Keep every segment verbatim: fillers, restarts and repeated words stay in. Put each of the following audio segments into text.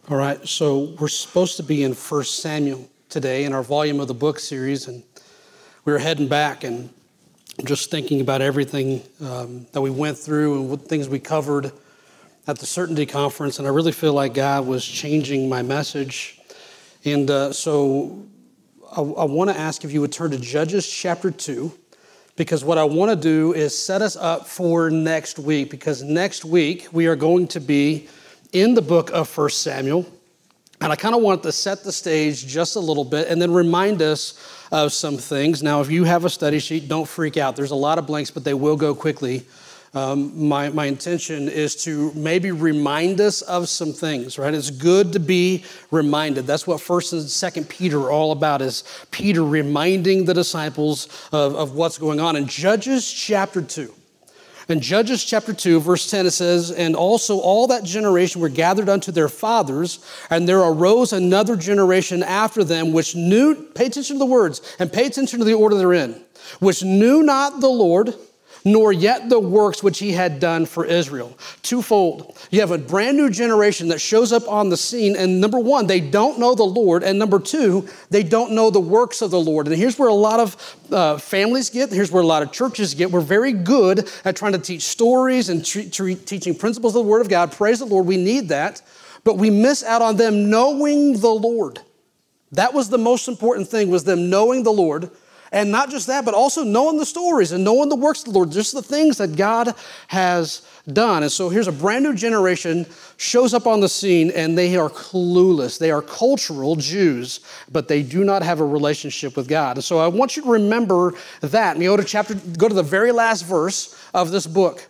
All right, so we're supposed to be in First Samuel today in our volume of the book series, and we were heading back and just thinking about everything um, that we went through and what things we covered at the Certainty Conference, and I really feel like God was changing my message. And uh, so I, I want to ask if you would turn to Judges chapter two, because what I want to do is set us up for next week, because next week we are going to be in the book of First Samuel, and I kind of want to set the stage just a little bit and then remind us of some things. Now, if you have a study sheet, don't freak out. There's a lot of blanks, but they will go quickly. Um, my, my intention is to maybe remind us of some things, right? It's good to be reminded. That's what First and Second Peter are all about, is Peter reminding the disciples of, of what's going on. In Judges chapter two, In Judges chapter two, verse ten, it says, "And also all that generation were gathered unto their fathers, and there arose another generation after them, which knew," pay attention to the words, and pay attention to the order they're in, "which knew not the Lord, nor yet the works which he had done for Israel." Twofold. You have a brand new generation that shows up on the scene, and number one, they don't know the Lord, and number two, they don't know the works of the Lord. And here's where a lot of uh, families get, here's where a lot of churches get. We're very good at trying to teach stories and tre- tre- teaching principles of the Word of God. Praise the Lord, we need that, but we miss out on them knowing the Lord. That was the most important thing, was them knowing the Lord. And not just that, but also knowing the stories and knowing the works of the Lord, just the things that God has done. And so here's a brand new generation shows up on the scene, and they are clueless. They are cultural Jews, but they do not have a relationship with God. And so I want you to remember that. And you go to chapter, go to the very last verse of this book,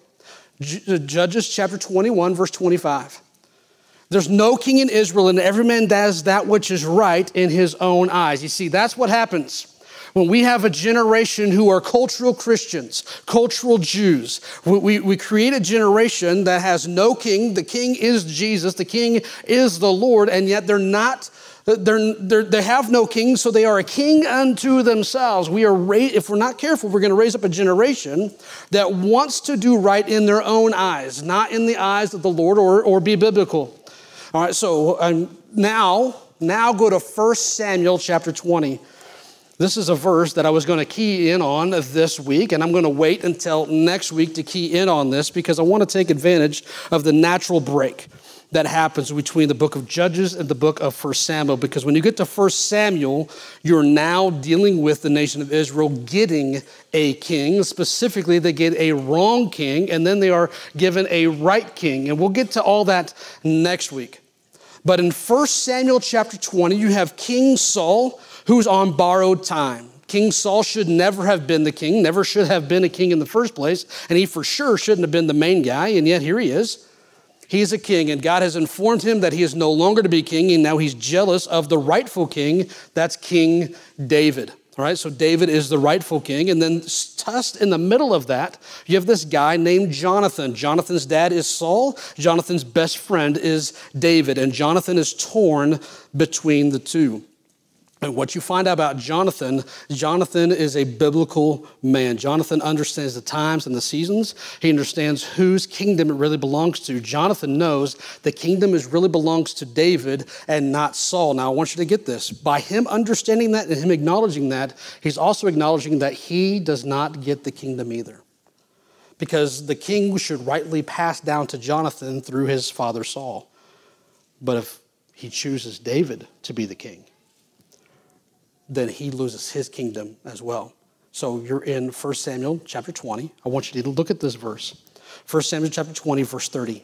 Judges chapter twenty-one, verse twenty-five. "There's no king in Israel, and every man does that which is right in his own eyes." You see, that's what happens when we have a generation who are cultural Christians, cultural Jews. We, we, we create a generation that has no king. The king is Jesus. The king is the Lord, and yet they're not, they're, they're, they have no king, so they are a king unto themselves. We are, ra- if we're not careful, we're going to raise up a generation that wants to do right in their own eyes, not in the eyes of the Lord, or, or be biblical. All right, so um, now, now go to First Samuel chapter twenty. This is a verse that I was going to key in on this week, and I'm going to wait until next week to key in on this, because I want to take advantage of the natural break that happens between the book of Judges and the book of First Samuel, because when you get to First Samuel, you're now dealing with the nation of Israel getting a king. Specifically, they get a wrong king, and then they are given a right king, and we'll get to all that next week. But in First Samuel chapter twenty, you have King Saul, who's on borrowed time. King Saul should never have been the king, never should have been a king in the first place, and he for sure shouldn't have been the main guy, and yet here he is. He's a king, and God has informed him that he is no longer to be king, and now he's jealous of the rightful king. That's King David. All right, so David is the rightful king, and then tucked in the middle of that, you have this guy named Jonathan. Jonathan's dad is Saul. Jonathan's best friend is David, and Jonathan is torn between the two. And what you find out about Jonathan, Jonathan is a biblical man. Jonathan understands the times and the seasons. He understands whose kingdom it really belongs to. Jonathan knows the kingdom is really belongs to David and not Saul. Now, I want you to get this. By him understanding that and him acknowledging that, he's also acknowledging that he does not get the kingdom either, because the king should rightly pass down to Jonathan through his father Saul. But if he chooses David to be the king, then he loses his kingdom as well. So you're in First Samuel chapter twenty. I want you to look at this verse. First Samuel chapter twenty, verse thirty.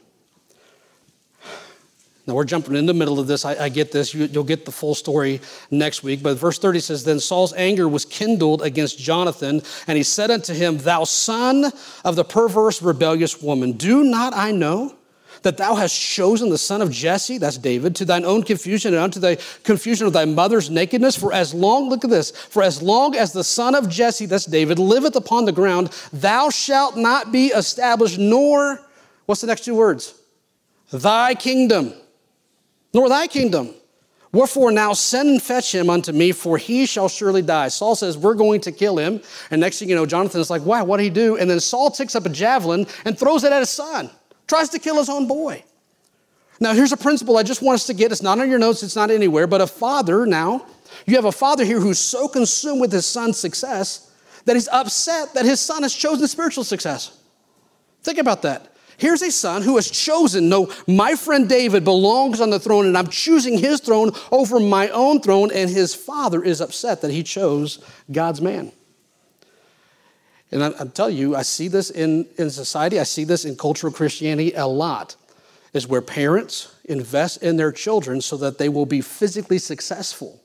Now we're jumping in the middle of this. I, I get this. You, you'll get the full story next week. But verse thirty says, "Then Saul's anger was kindled against Jonathan, and he said unto him, Thou son of the perverse rebellious woman, do not I know that thou hast chosen the son of Jesse," that's David, "to thine own confusion and unto the confusion of thy mother's nakedness? For as long," look at this, "for as long as the son of Jesse," that's David, "liveth upon the ground, thou shalt not be established, nor," what's the next two words? "Thy kingdom, nor thy kingdom. Wherefore now send and fetch him unto me, for he shall surely die." Saul says, we're going to kill him. And next thing you know, Jonathan is like, wow, what did he do? And then Saul takes up a javelin and throws it at his son. Tries to kill his own boy. Now, here's a principle I just want us to get. It's not on your notes. It's not anywhere. But a father now, you have a father here who's so consumed with his son's success that he's upset that his son has chosen spiritual success. Think about that. Here's a son who has chosen, no, my friend David belongs on the throne and I'm choosing his throne over my own throne, and his father is upset that he chose God's man. And I, I'm telling you, I see this in, in society. I see this in cultural Christianity a lot, is where parents invest in their children so that they will be physically successful.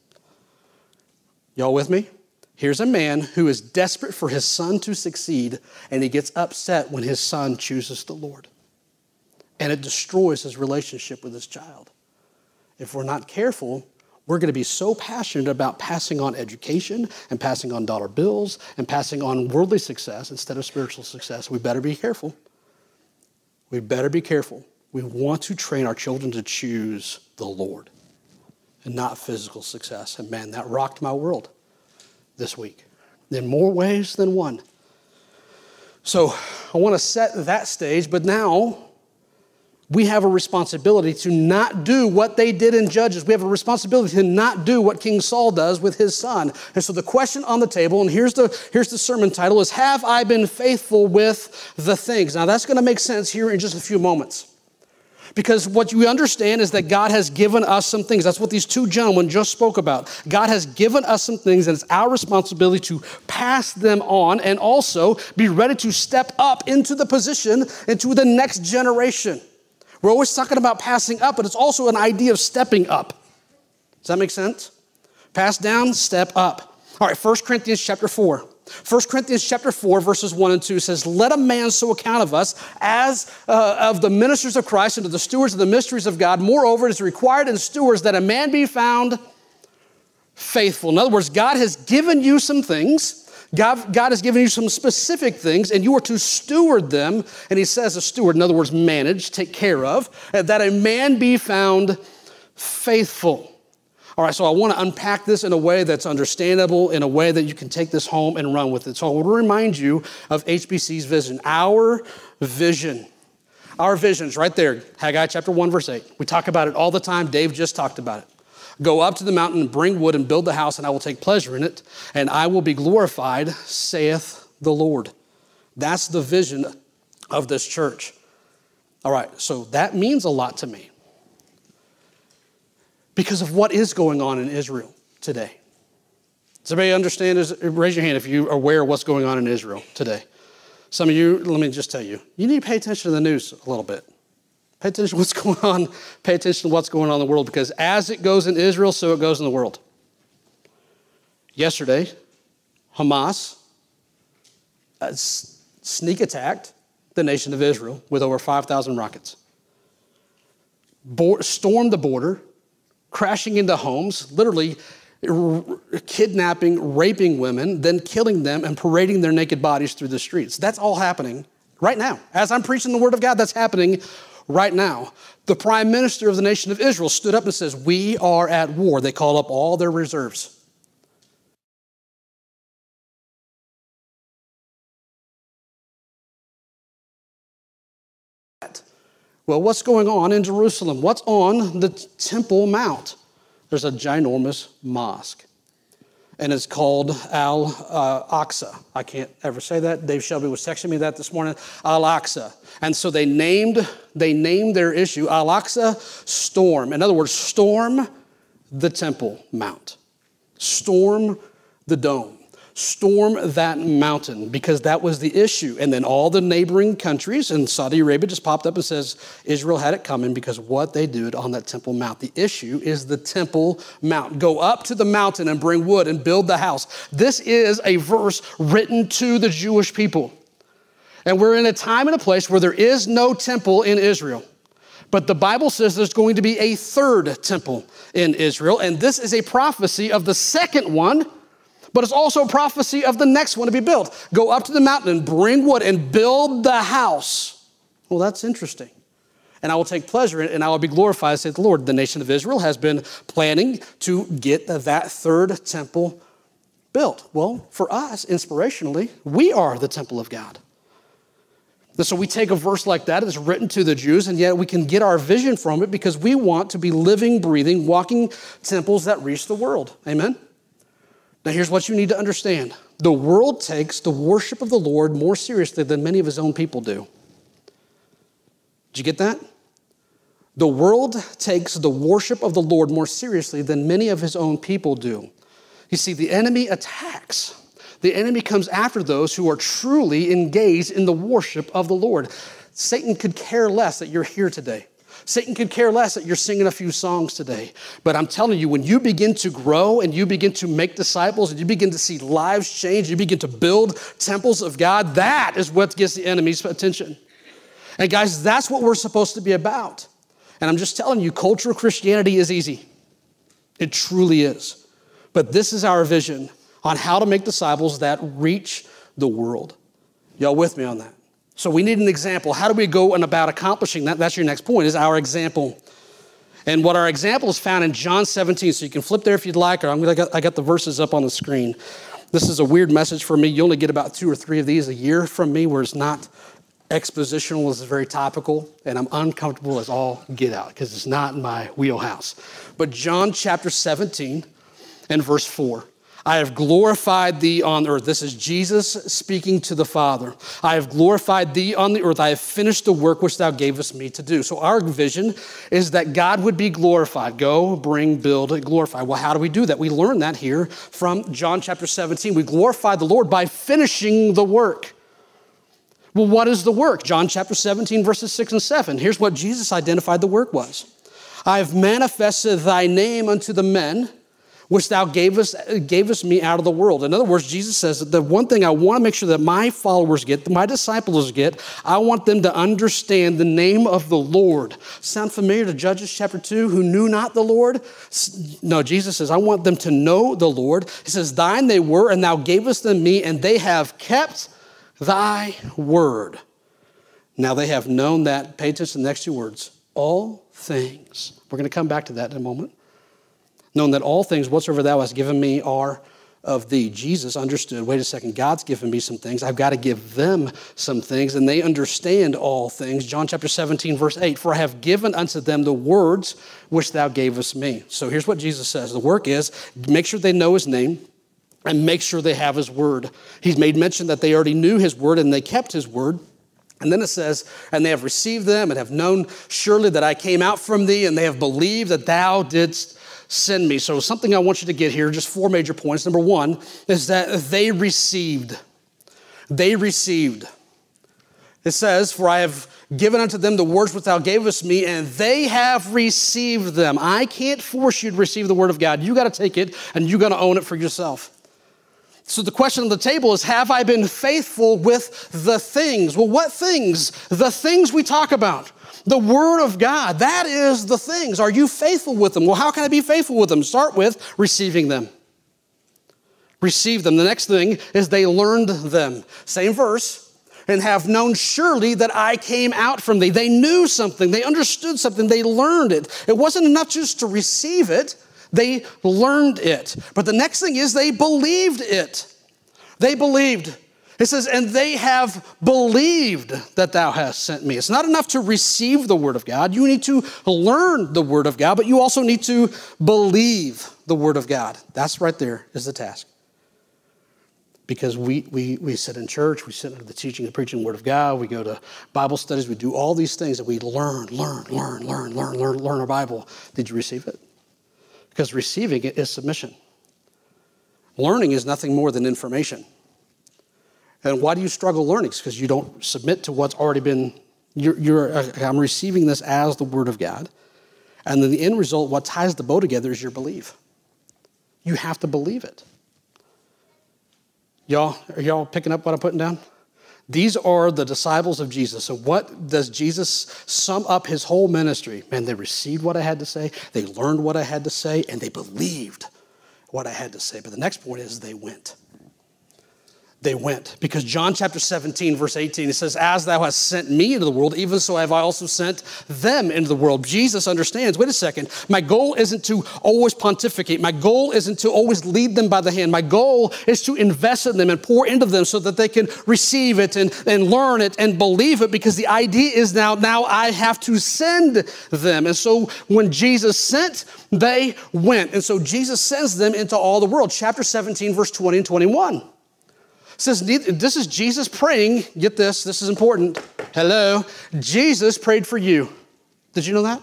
Y'all with me? Here's a man who is desperate for his son to succeed, and he gets upset when his son chooses the Lord. And it destroys his relationship with his child. If we're not careful, we're going to be so passionate about passing on education and passing on dollar bills and passing on worldly success instead of spiritual success. We better be careful. We better be careful. We want to train our children to choose the Lord and not physical success. And man, that rocked my world this week in more ways than one. So I want to set that stage, but now we have a responsibility to not do what they did in Judges. We have a responsibility to not do what King Saul does with his son. And so the question on the table, and here's the, here's the sermon title, is Have I Been Faithful with the Things? Now that's going to make sense here in just a few moments. Because what you understand is that God has given us some things. That's what these two gentlemen just spoke about. God has given us some things, and it's our responsibility to pass them on and also be ready to step up into the position, into the next generation. We're always talking about passing up, but it's also an idea of stepping up. Does that make sense? Pass down, step up. All right, First Corinthians chapter four. First Corinthians chapter four, verses one and two says, Let a man so account of us as uh, of the ministers of Christ and of the stewards of the mysteries of God. Moreover, it is required in stewards that a man be found faithful. In other words, God has given you some things. God, God has given you some specific things, and you are to steward them. And he says a steward, in other words, manage, take care of, that a man be found faithful. All right, so I want to unpack this in a way that's understandable, in a way that you can take this home and run with it. So I want to remind you of H B C's vision, our vision. Our vision is right there, Haggai chapter one, verse eight. We talk about it all the time. Dave just talked about it. Go up to the mountain and bring wood and build the house, and I will take pleasure in it, and I will be glorified, saith the Lord. That's the vision of this church. All right, so that means a lot to me because of what is going on in Israel today. Does everybody understand? Raise your hand if you're aware of what's going on in Israel today. Some of you, let me just tell you, you need to pay attention to the news a little bit. Pay attention to what's going on. Pay attention to what's going on in the world, because as it goes in Israel, so it goes in the world. Yesterday, Hamas uh, sneak attacked the nation of Israel with over five thousand rockets. Bo- stormed the border, crashing into homes, literally r- kidnapping, raping women, then killing them and parading their naked bodies through the streets. That's all happening right now. As I'm preaching the word of God, that's happening right now. The prime minister of the nation of Israel stood up and says, we are at war. They call up all their reserves. Well, what's going on in Jerusalem? What's on the Temple Mount? There's a ginormous mosque, and it's called Al-Aqsa. I can't ever say that. Dave Shelby was texting me that this morning. Al-Aqsa. And so they named, they named their issue Al-Aqsa Storm. In other words, storm the Temple Mount. Storm the dome. Storm that mountain, because that was the issue. And then all the neighboring countries, and Saudi Arabia just popped up and says Israel had it coming because what they did on that Temple Mount. The issue is the Temple Mount. Go up to the mountain and bring wood and build the house. This is a verse written to the Jewish people. And we're in a time and a place where there is no temple in Israel. But the Bible says there's going to be a third temple in Israel. And this is a prophecy of the second one, but it's also a prophecy of the next one to be built. Go up to the mountain and bring wood and build the house. Well, that's interesting. And I will take pleasure in it, and I will be glorified, saith the Lord. The nation of Israel has been planning to get that third temple built. Well, for us, inspirationally, we are the temple of God. And so we take a verse like that that's written to the Jews, and yet we can get our vision from it because we want to be living, breathing, walking temples that reach the world. Amen? Now here's what you need to understand. The world takes the worship of the Lord more seriously than many of his own people do. Did you get that? The world takes the worship of the Lord more seriously than many of his own people do. You see, the enemy attacks. The enemy comes after those who are truly engaged in the worship of the Lord. Satan could care less that you're here today. Satan could care less that you're singing a few songs today. But I'm telling you, when you begin to grow and you begin to make disciples and you begin to see lives change, you begin to build temples of God, that is what gets the enemy's attention. And guys, that's what we're supposed to be about. And I'm just telling you, cultural Christianity is easy. It truly is. But this is our vision on how to make disciples that reach the world. Y'all with me on that? So we need an example. How do we go and about accomplishing that? That's your next point, is our example. And what our example is found in John seventeen. So you can flip there if you'd like, or I'm gonna, I got the verses up on the screen. This is a weird message for me. You only get about two or three of these a year from me where it's not expositional, it's very topical, and I'm uncomfortable as all get out because it's not in my wheelhouse. But John chapter seventeen and verse four. I have glorified thee on earth. This is Jesus speaking to the Father. I have glorified thee on the earth. I have finished the work which thou gavest me to do. So our vision is that God would be glorified. Go, bring, build, glorify. Well, how do we do that? We learn that here from John chapter seventeen. We glorify the Lord by finishing the work. Well, what is the work? John chapter seventeen, verses six and seven. Here's what Jesus identified the work was. I have manifested thy name unto the men which thou gavest, gavest me out of the world. In other words, Jesus says that the one thing I want to make sure that my followers get, my disciples get, I want them to understand the name of the Lord. Sound familiar to Judges chapter two, who knew not the Lord? No, Jesus says, I want them to know the Lord. He says, thine they were, and thou gavest them me, and they have kept thy word. Now they have known that, pay attention to the next two words, all things. We're going to come back to that in a moment. Knowing that all things whatsoever thou hast given me are of thee. Jesus understood, wait a second, God's given me some things. I've got to give them some things, and they understand all things. John chapter seventeen, verse eight, for I have given unto them the words which thou gavest me. So here's what Jesus says. The work is, make sure they know his name and make sure they have his word. He's made mention that they already knew his word and they kept his word. And then it says, and they have received them and have known surely that I came out from thee, and they have believed that thou didst send me. So something I want you to get here, just four major points. Number one is that they received. They received. It says, for I have given unto them the words which thou gavest me, and they have received them. I can't force you to receive the word of God. You got to take it, and you got to own it for yourself. So the question on the table is, have I been faithful with the things? Well, what things? The things we talk about. The word of God, that is the things. Are you faithful with them? Well, how can I be faithful with them? Start with receiving them. Receive them. The next thing is they learned them. Same verse. And have known surely that I came out from thee. They knew something. They understood something. They learned it. It wasn't enough just to receive it. They learned it. But the next thing is they believed it. They believed. It says, and they have believed that thou hast sent me. It's not enough to receive the word of God. You need to learn the word of God, but you also need to believe the word of God. That's right there is the task. Because we, we, we sit in church, we sit under the teaching and preaching the word of God, we go to Bible studies, we do all these things that we learn, learn, learn, learn, learn, learn, learn our Bible. Did you receive it? Because receiving it is submission. Learning is nothing more than information. And why do you struggle learning? It's because you don't submit to what's already been, you're, you're, I'm receiving this as the word of God. And then the end result, what ties the bow together is your belief. You have to believe it. Y'all, are y'all picking up what I'm putting down? These are the disciples of Jesus. So what does Jesus sum up his whole ministry? Man, they received what I had to say, they learned what I had to say, and they believed what I had to say. But the next point is they went. they went. Because John chapter seventeen, verse eighteen, it says, as thou hast sent me into the world, even so have I also sent them into the world. Jesus understands, wait a second, my goal isn't to always pontificate. My goal isn't to always lead them by the hand. My goal is to invest in them and pour into them so that they can receive it and, and learn it and believe it, because the idea is now, now I have to send them. And so when Jesus sent, they went. And so Jesus sends them into all the world. Chapter seventeen, verse twenty and twenty-one. It says, this is Jesus praying. Get this, this is important. Hello. Jesus prayed for you. Did you know that?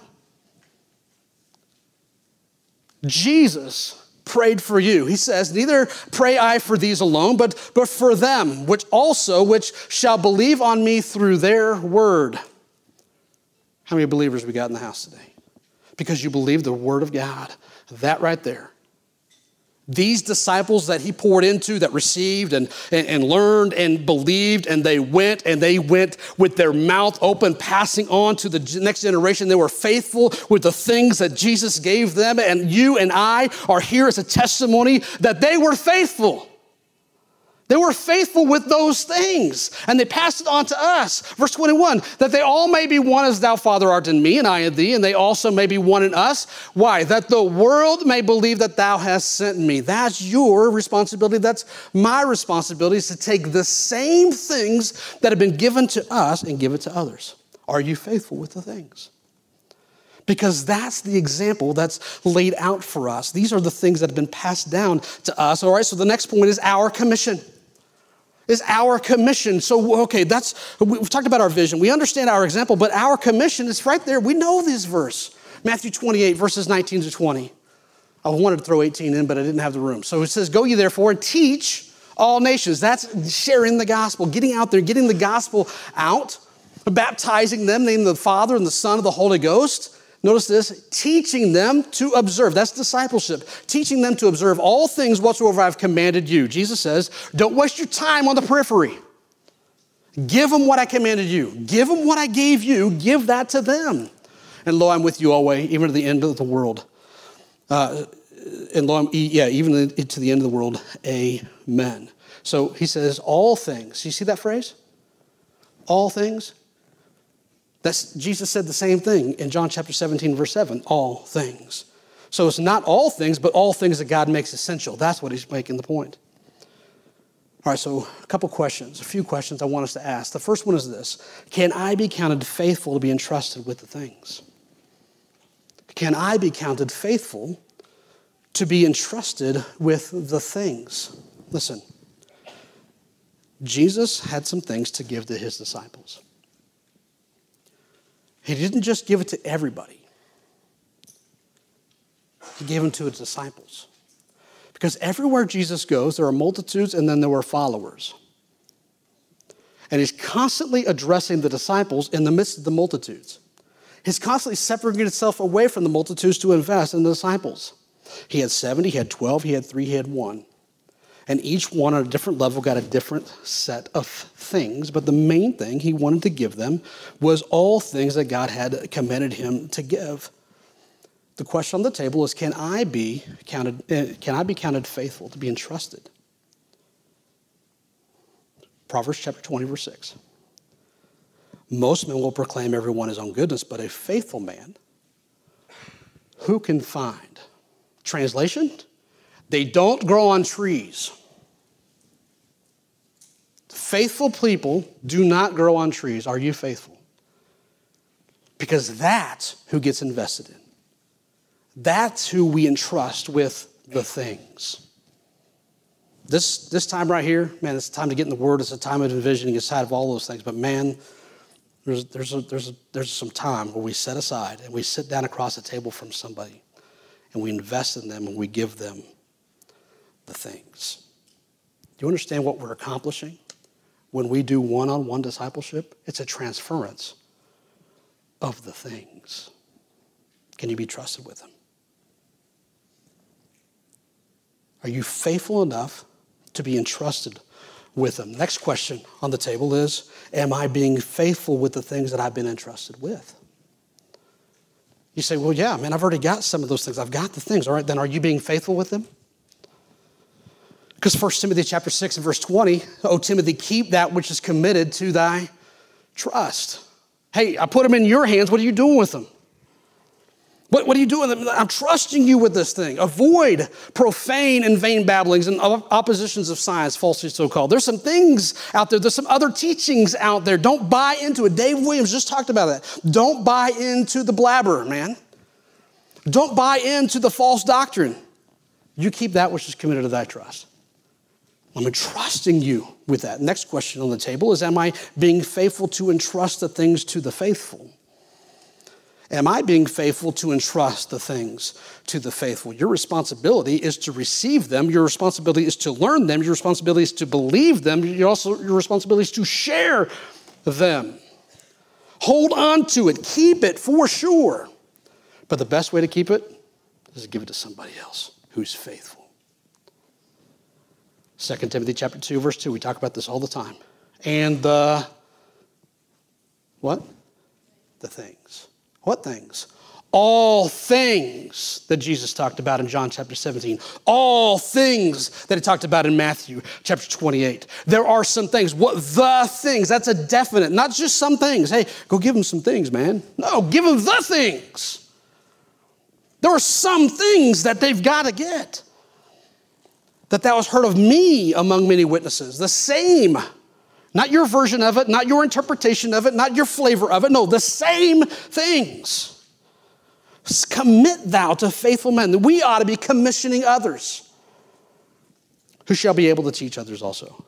Jesus prayed for you. He says, neither pray I for these alone, but, but for them, which also, which shall believe on me through their word. How many believers we got in the house today? Because you believe the word of God. That right there. These disciples that he poured into, that received and, and, and learned and believed, and they went and they went with their mouth open, passing on to the next generation. They were faithful with the things that Jesus gave them. And you and I are here as a testimony that they were faithful. They were faithful with those things, and they passed it on to us. Verse twenty-one, that they all may be one as thou, Father, art in me, and I in thee, and they also may be one in us. Why? That the world may believe that thou hast sent me. That's your responsibility. That's my responsibility, is to take the same things that have been given to us and give it to others. Are you faithful with the things? Because that's the example that's laid out for us. These are the things that have been passed down to us. All right, so the next point is our commission. Is our commission. So, okay, that's, we've talked about our vision. We understand our example, but our commission is right there. We know this verse. Matthew twenty-eight, verses nineteen to twenty. I wanted to throw eighteen in, but I didn't have the room. So it says, go ye therefore and teach all nations. That's sharing the gospel, getting out there, getting the gospel out, baptizing them, naming the Father and the Son and the Holy Ghost. Notice this, teaching them to observe. That's discipleship. Teaching them to observe all things whatsoever I've commanded you. Jesus says, don't waste your time on the periphery. Give them what I commanded you. Give them what I gave you. Give that to them. And lo, I'm with you always, even to the end of the world. Uh, and lo, I'm, yeah, even to the end of the world. Amen. So he says, all things. You see that phrase? All things. That's, Jesus said the same thing in John chapter seventeen, verse seven, all things. So it's not all things, but all things that God makes essential. That's what he's making the point. All right, so a couple questions, a few questions I want us to ask. The first one is this: can I be counted faithful to be entrusted with the things? Can I be counted faithful to be entrusted with the things? Listen, Jesus had some things to give to his disciples. He didn't just give it to everybody. He gave them to his disciples. Because everywhere Jesus goes, there are multitudes and then there were followers. And he's constantly addressing the disciples in the midst of the multitudes. He's constantly separating himself away from the multitudes to invest in the disciples. He had seventy, he had twelve, he had three, he had one. And each one on a different level got a different set of things. But the main thing he wanted to give them was all things that God had commanded him to give. The question on the table is, can I be counted, can I be counted faithful to be entrusted? Proverbs chapter twenty, verse six. Most men will proclaim everyone his own goodness, but a faithful man, who can find? Translation? They don't grow on trees. Faithful people do not grow on trees. Are you faithful? Because that's who gets invested in. That's who we entrust with the things. This, this time right here, man, it's time to get in the Word. It's a time of envisioning aside of all those things. But man, there's, there's, a, there's, a, there's some time where we set aside and we sit down across the table from somebody and we invest in them and we give them the things. Do you understand what we're accomplishing when we do one-on-one discipleship? It's a transference of the things. Can you be trusted with them? Are you faithful enough to be entrusted with them? Next question on the table is, am I being faithful with the things that I've been entrusted with? You say, well, yeah, man, I've already got some of those things. I've got the things. All right, then are you being faithful with them? Because First Timothy chapter six and verse twenty, "O Timothy, keep that which is committed to thy trust." Hey, I put them in your hands. What are you doing with them? What, what are you doing with them? I'm trusting you with this thing. Avoid profane and vain babblings and oppositions of science, falsely so-called. There's some things out there. There's some other teachings out there. Don't buy into it. Dave Williams just talked about that. Don't buy into the blabber, man. Don't buy into the false doctrine. You keep that which is committed to thy trust. I'm entrusting you with that. Next question on the table is, am I being faithful to entrust the things to the faithful? Am I being faithful to entrust the things to the faithful? Your responsibility is to receive them. Your responsibility is to learn them. Your responsibility is to believe them. Your also, your responsibility is to share them. Hold on to it. Keep it for sure. But the best way to keep it is to give it to somebody else who's faithful. Second Timothy chapter two, verse two, we talk about this all the time. And the, what? The things. What things? All things that Jesus talked about in John chapter seventeen. All things that he talked about in Matthew chapter twenty-eight. There are some things. What the things? That's a definite, not just some things. Hey, go give them some things, man. No, give them the things. There are some things that they've got to get. That thou hast heard of me among many witnesses. The same. Not your version of it, not your interpretation of it, not your flavor of it. No, the same things. Commit thou to faithful men. We ought to be commissioning others who shall be able to teach others also.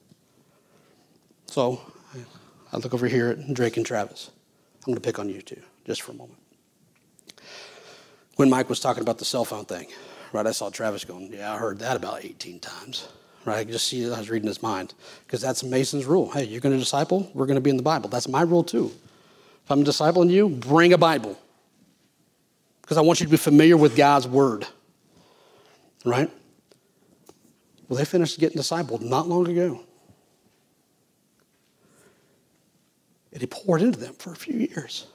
So I look over here at Drake and Travis. I'm going to pick on you too, just for a moment. When Mike was talking about the cell phone thing, right, I saw Travis going, yeah, I heard that about eighteen times. Right, I could just see I was reading his mind. Because that's Mason's rule. Hey, you're going to disciple? We're going to be in the Bible. That's my rule too. If I'm discipling you, bring a Bible. Because I want you to be familiar with God's word. Right? Well, they finished getting discipled not long ago. And he poured into them for a few years.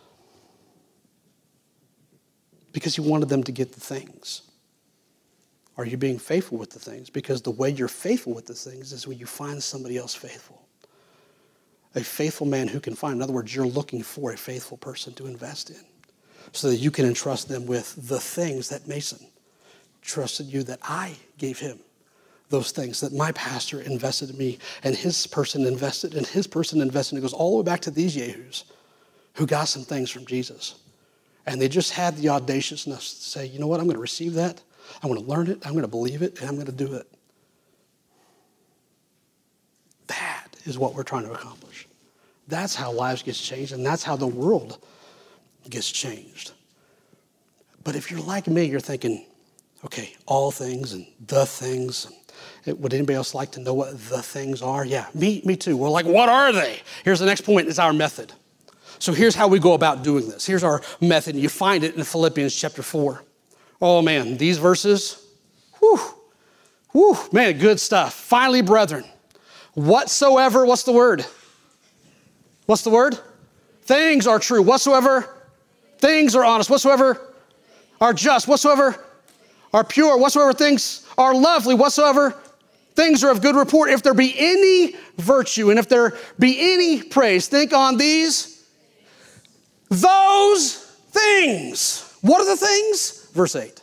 Because he wanted them to get the things. Are you being faithful with the things? Because the way you're faithful with the things is when you find somebody else faithful. A faithful man who can find. In other words, you're looking for a faithful person to invest in so that you can entrust them with the things that Mason trusted you, that I gave him. Those things that my pastor invested in me and his person invested and his person invested. And it goes all the way back to these yahoos who got some things from Jesus. And they just had the audaciousness to say, you know what, I'm going to receive that. I'm going to learn it, I'm going to believe it, and I'm going to do it. That is what we're trying to accomplish. That's how lives get changed, and that's how the world gets changed. But if you're like me, you're thinking, okay, all things and the things. Would anybody else like to know what the things are? Yeah, me, me too. We're like, what are they? Here's the next point, is our method. So here's how we go about doing this. Here's our method, and you find it in Philippians chapter four. Oh, man, these verses, whew, whew, man, good stuff. Finally, brethren, whatsoever, what's the word? What's the word? Things are true. Whatsoever, things are honest. Whatsoever are just. Whatsoever are pure. Whatsoever things are lovely. Whatsoever things are of good report. If there be any virtue and if there be any praise, think on these, those things. What are the things? Verse eight.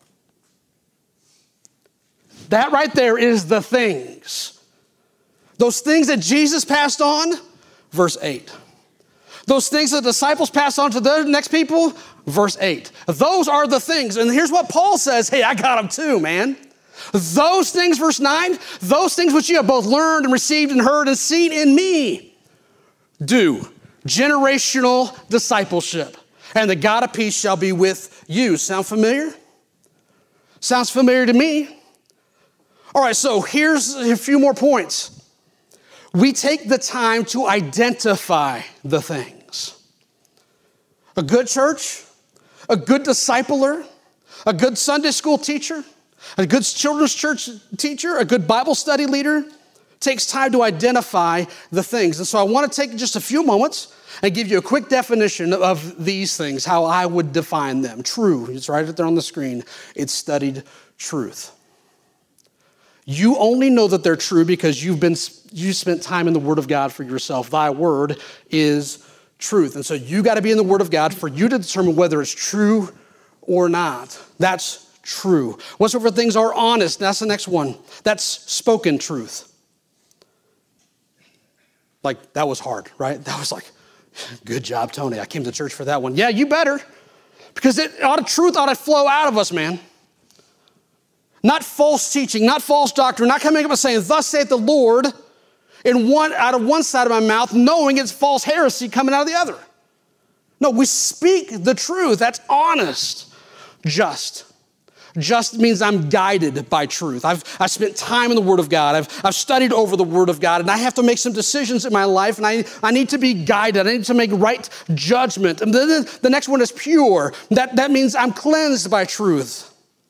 That right there is the things. Those things that Jesus passed on, verse eight. Those things that the disciples passed on to the next people, verse eight. Those are the things. And here's what Paul says. Hey, I got them too, man. Those things, verse nine, those things which you have both learned and received and heard and seen in me, do. Generational discipleship. And the God of peace shall be with you. Sound familiar? Sounds familiar to me. All right, so here's a few more points. We take the time to identify the things. A good church, a good discipler, a good Sunday school teacher, a good children's church teacher, a good Bible study leader takes time to identify the things. And so I want to take just a few moments and give you a quick definition of these things, how I would define them. True, it's right there on the screen. It's studied truth. You only know that they're true because you've been you spent time in the Word of God for yourself. Thy word is truth. And so you got to be in the Word of God for you to determine whether it's true or not. That's true. Whatsoever things are honest, that's the next one. That's spoken truth. Like, that was hard, right? That was like, good job, Tony. I came to church for that one. Yeah, you better. Because it ought to, truth ought to flow out of us, man. Not false teaching, not false doctrine, not coming up and saying, thus saith the Lord, in one out of one side of my mouth, knowing it's false heresy coming out of the other. No, we speak the truth. That's honest. Just. Just means I'm guided by truth. I've, I've spent time in the Word of God. I've, I've studied over the Word of God, and I have to make some decisions in my life, and I, I need to be guided. I need to make right judgment. And then the next one is pure. That, that means I'm cleansed by truth.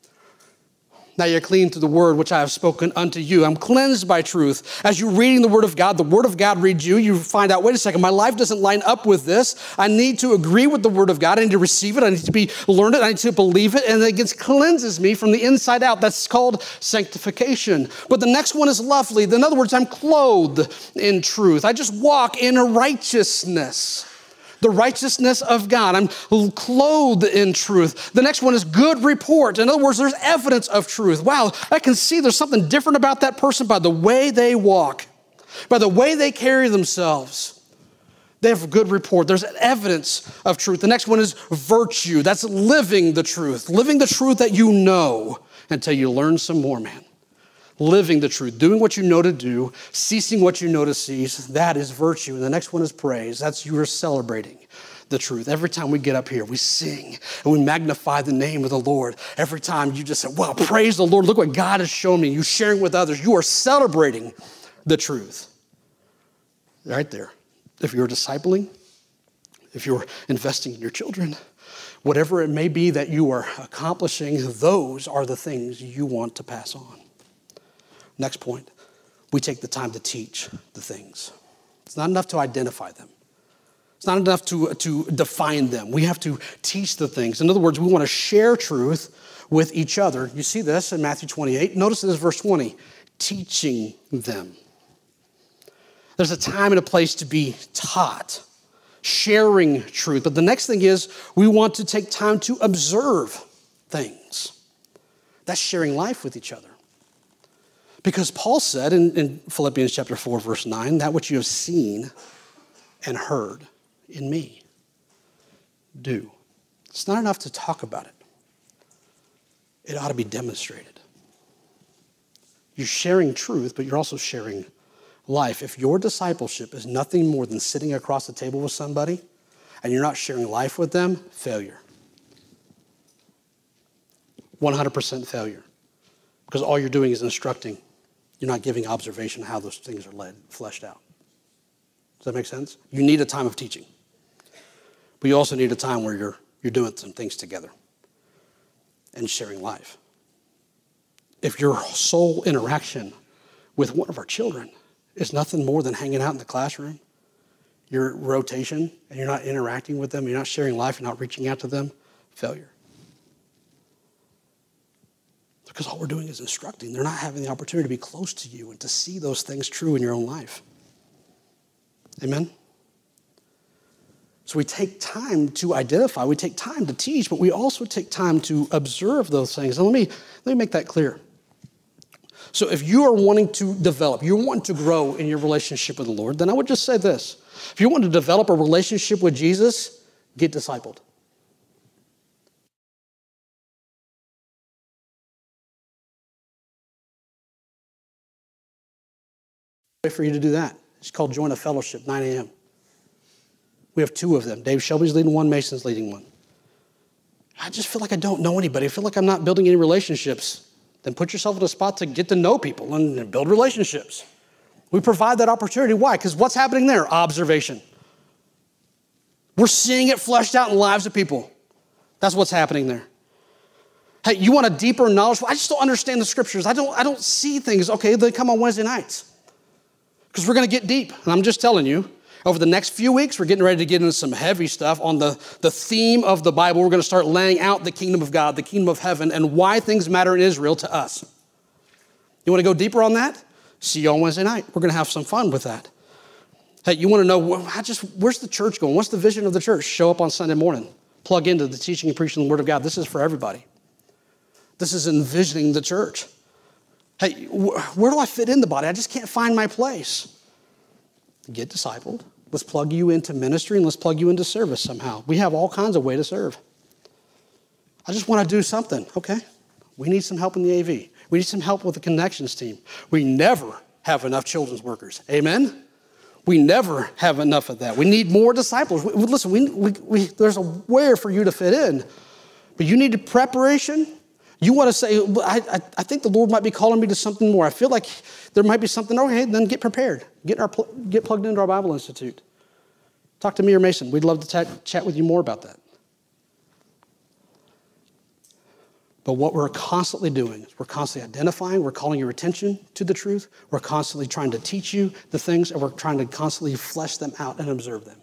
Now you're clean through the word which I have spoken unto you. I'm cleansed by truth. As you're reading the Word of God, the Word of God reads you. You find out, wait a second, my life doesn't line up with this. I need to agree with the Word of God. I need to receive it. I need to be learn it. I need to believe it. And it gets, cleanses me from the inside out. That's called sanctification. But the next one is lovely. In other words, I'm clothed in truth. I just walk in righteousness. The righteousness of God. I'm clothed in truth. The next one is good report. In other words, there's evidence of truth. Wow, I can see there's something different about that person by the way they walk, by the way they carry themselves. They have good report. There's evidence of truth. The next one is virtue. That's living the truth. Living the truth that you know until you learn some more, man. Living the truth, doing what you know to do, ceasing what you know to cease, that is virtue. And the next one is praise. That's you are celebrating the truth. Every time we get up here, we sing and we magnify the name of the Lord. Every time you just say, wow, praise the Lord. Look what God has shown me. You sharing with others. You are celebrating the truth. Right there. If you're discipling, if you're investing in your children, whatever it may be that you are accomplishing, those are the things you want to pass on. Next point, we take the time to teach the things. It's not enough to identify them. It's not enough to, to define them. We have to teach the things. In other words, we want to share truth with each other. You see this in Matthew twenty-eight. Notice this verse twenty, teaching them. There's a time and a place to be taught, sharing truth. But the next thing is we want to take time to observe things. That's sharing life with each other. Because Paul said in, in Philippians chapter four, verse nine, that which you have seen and heard in me, do. It's not enough to talk about it. It ought to be demonstrated. You're sharing truth, but you're also sharing life. If your discipleship is nothing more than sitting across the table with somebody and you're not sharing life with them, failure. one hundred percent failure. Because all you're doing is instructing. You're not giving observation how those things are led, fleshed out. Does that make sense? You need a time of teaching. But you also need a time where you're, you're doing some things together and sharing life. If your sole interaction with one of our children is nothing more than hanging out in the classroom, your rotation, and you're not interacting with them, you're not sharing life, you're not reaching out to them, failure. Because all we're doing is instructing. They're not having the opportunity to be close to you and to see those things true in your own life. Amen? So we take time to identify. We take time to teach, but we also take time to observe those things. And let me, let me make that clear. So if you are wanting to develop, you're wanting to grow in your relationship with the Lord, then I would just say this. If you want to develop a relationship with Jesus, get discipled. Way for you to do that. It's called Join a Fellowship, nine a.m. We have two of them. Dave Shelby's leading one, Mason's leading one. I just feel like I don't know anybody. I feel like I'm not building any relationships. Then put yourself in a spot to get to know people and build relationships. We provide that opportunity. Why? Because what's happening there? Observation. We're seeing it fleshed out in the lives of people. That's what's happening there. Hey, you want a deeper knowledge? I just don't understand the scriptures. I don't, I don't see things. Okay, they come on Wednesday nights. Because we're going to get deep. And I'm just telling you, over the next few weeks, we're getting ready to get into some heavy stuff on the, the theme of the Bible. We're going to start laying out the kingdom of God, the kingdom of heaven, and why things matter in Israel to us. You want to go deeper on that? See you on Wednesday night. We're going to have some fun with that. Hey, you want to know, well, I just, where's the church going? What's the vision of the church? Show up on Sunday morning. Plug into the teaching and preaching of the Word of God. This is for everybody. This is envisioning the church. Hey, wh- where do I fit in the body? I just can't find my place. Get discipled. Let's plug you into ministry and let's plug you into service somehow. We have all kinds of ways to serve. I just want to do something. Okay. We need some help in the A V. We need some help with the connections team. We never have enough children's workers. Amen? We never have enough of that. We need more disciples. We, listen, we, we, we, there's a where for you to fit in, but you need preparation. You want to say, I, I, I think the Lord might be calling me to something more. I feel like there might be something. Okay, then get prepared. Get, our, get plugged into our Bible Institute. Talk to me or Mason. We'd love to t- chat with you more about that. But what we're constantly doing is we're constantly identifying, we're calling your attention to the truth, we're constantly trying to teach you the things, and we're trying to constantly flesh them out and observe them.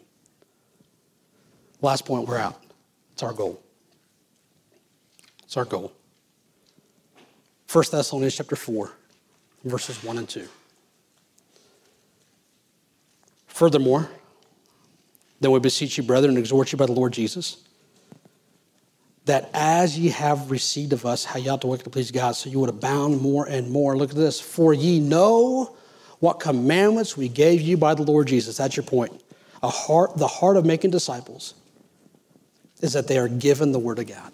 Last point, we're out. It's our goal. It's our goal. First Thessalonians chapter four, verses one and two. Furthermore, then we beseech you, brethren, and exhort you by the Lord Jesus, that as ye have received of us how ye ought to work to please God, so you would abound more and more. Look at this. For ye know what commandments we gave you by the Lord Jesus. That's your point. A heart, the heart of making disciples is that they are given the Word of God.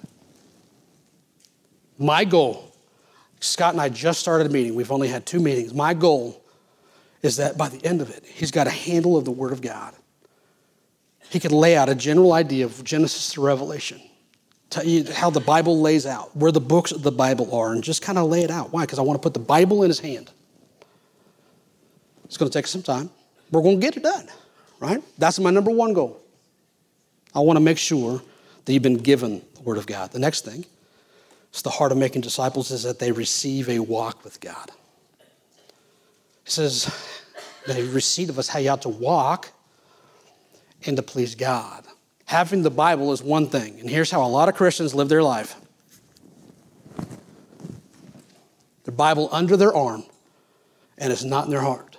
My goal, Scott and I just started a meeting. We've only had two meetings. My goal is that by the end of it, he's got a handle of the Word of God. He could lay out a general idea of Genesis to Revelation. Tell you how the Bible lays out, where the books of the Bible are, and just kind of lay it out. Why? Because I want to put the Bible in his hand. It's going to take some time. We're going to get it done, right? That's my number one goal. I want to make sure that you've been given the Word of God. The next thing, it's the heart of making disciples, is that they receive a walk with God. It says, they receive of us how you ought to walk and to please God. Having the Bible is one thing, and here's how a lot of Christians live their life. Their Bible under their arm, and it's not in their heart.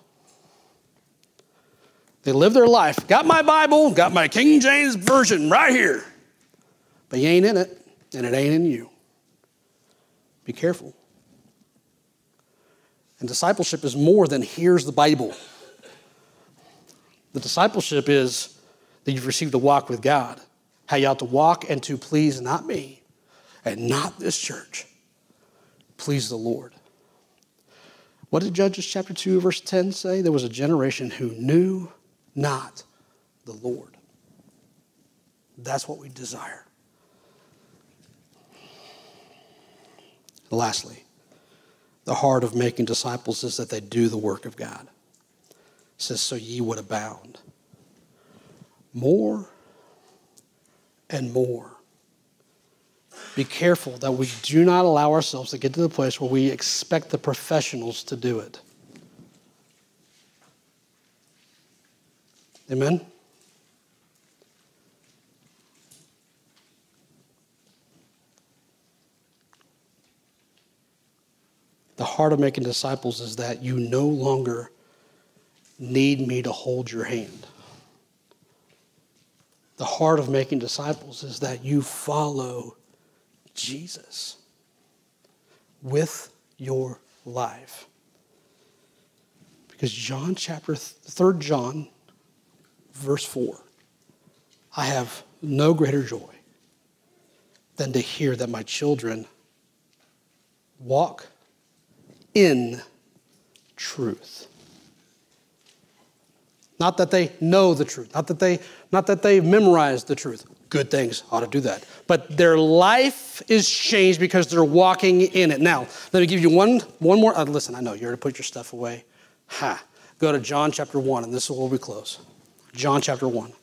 They live their life, got my Bible, got my King James Version right here, but you ain't in it, and it ain't in you. Be careful. And discipleship is more than here's the Bible. The discipleship is that you've received the walk with God, how you ought to walk and to please not me and not this church. Please the Lord. What did Judges chapter two, verse ten say? There was a generation who knew not the Lord. That's what we desire. Lastly, the heart of making disciples is that they do the work of God. It says, so ye would abound. More and more. Be careful that we do not allow ourselves to get to the place where we expect the professionals to do it. Amen? The heart of making disciples is that you no longer need me to hold your hand. The heart of making disciples is that you follow Jesus with your life. Because John chapter, third John, verse four, I have no greater joy than to hear that my children walk in truth. Not that they know the truth, not that they, not that they've memorized the truth. Good things ought to do that. But their life is changed because they're walking in it. Now, let me give you one, one more. Uh, listen, I know you're to put your stuff away. Ha. Go to John chapter one, and this is where we close. John chapter one.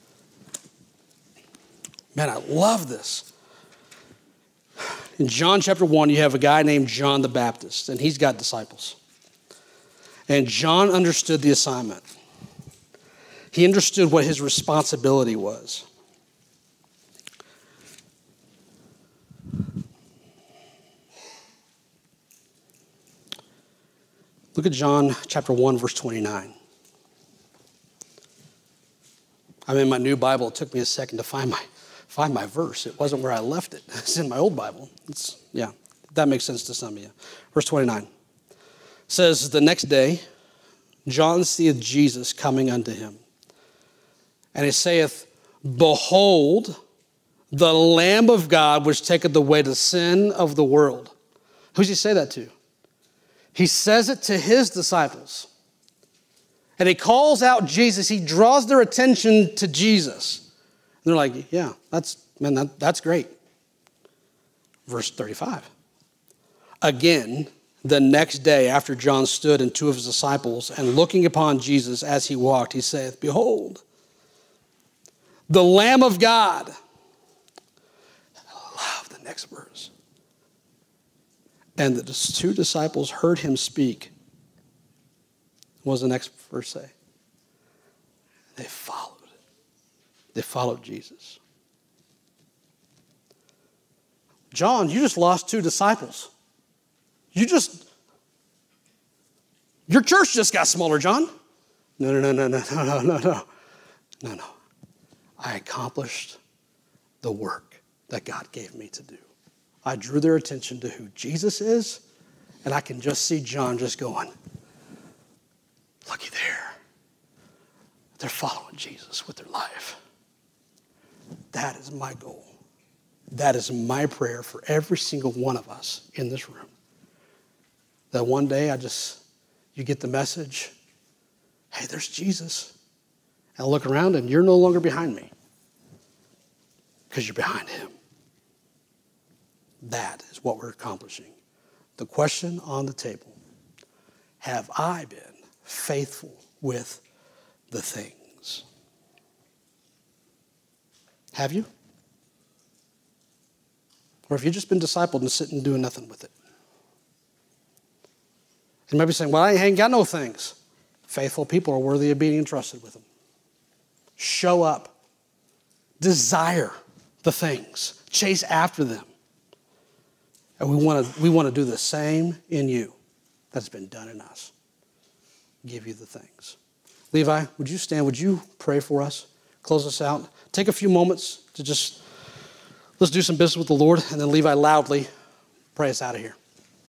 Man, I love this. In John chapter one, you have a guy named John the Baptist, and he's got disciples. And John understood the assignment. He understood what his responsibility was. Look at John chapter one, verse twenty-nine. I'm in my new Bible. It took me a second to find my find my verse. It wasn't where I left it. It's in my old Bible. It's, yeah, that makes sense to some of you. Verse twenty-nine says, the next day, John seeth Jesus coming unto him. And he saith, behold, the Lamb of God, which taketh away the sin of the world. Who's he say that to? He says it to his disciples. And he calls out Jesus. He draws their attention to Jesus. And they're like, yeah, that's, man, that, that's great. Verse thirty-five. Again, the next day after John stood and two of his disciples, and looking upon Jesus as he walked, he saith, behold, the Lamb of God. I love the next verse. And the two disciples heard him speak. What does the next verse say? They followed. They followed Jesus. John, you just lost two disciples. You just, your church just got smaller, John. No, no, no, no, no, no, no, no, no, no. I accomplished the work that God gave me to do. I drew their attention to who Jesus is, and I can just see John just going, looky there. They're following Jesus with their life. That is my goal. That is my prayer for every single one of us in this room. That one day I just, you get the message, hey, there's Jesus. And I look around and you're no longer behind me because you're behind him. That is what we're accomplishing. The question on the table, have I been faithful with the things? Have you? Or have you just been discipled and sitting doing nothing with it? You might be saying, well, I ain't got no things. Faithful people are worthy of being entrusted with them. Show up. Desire the things. Chase after them. And we want to we want to do the same in you that's been done in us. Give you the things. Levi, would you stand? Would you pray for us? Close us out. Take a few moments to just, let's do some business with the Lord. And then Levi, loudly pray us out of here.